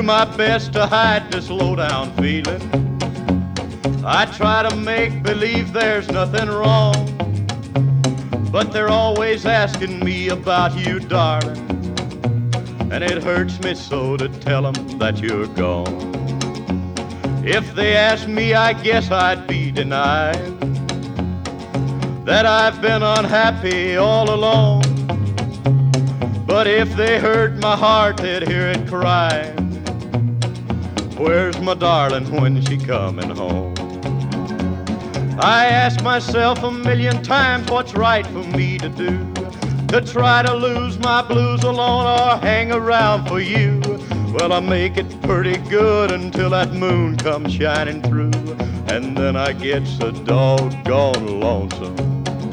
my best to hide this low-down feeling. I try to make believe there's nothing wrong, but they're always asking me about you, darling, and it hurts me so to tell them that you're gone. If they asked me, I guess I'd be denied that I've been unhappy all along. But if they heard my heart, they'd hear it crying, where's my darling when she coming home? I ask myself a million times what's right for me to do, to try to lose my blues alone or hang around for you. Well, I make it pretty good until that moon comes shining through, and then I get so doggone lonesome.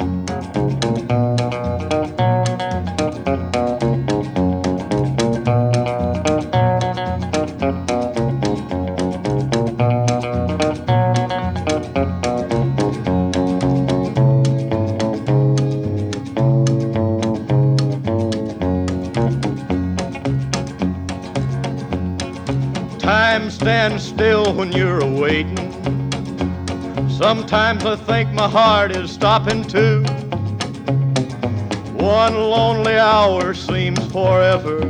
Time stands still when you're awaiting. Sometimes I think my heart is stopping too. One lonely hour seems forever,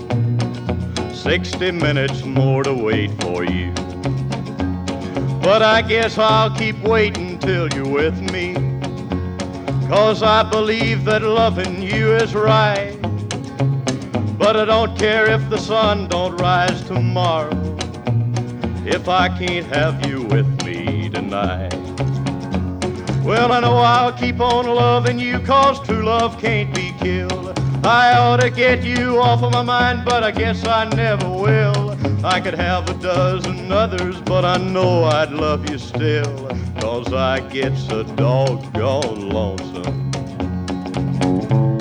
60 minutes more to wait for you. But I guess I'll keep waiting till you're with me, 'cause I believe that loving you is right. But I don't care if the sun don't rise tomorrow, if I can't have you with me tonight. Well, I know I'll keep on loving you, 'cause true love can't be killed. I ought to get you off of my mind, but I guess I never will. I could have a dozen others, but I know I'd love you still, 'cause I get so doggone lonesome.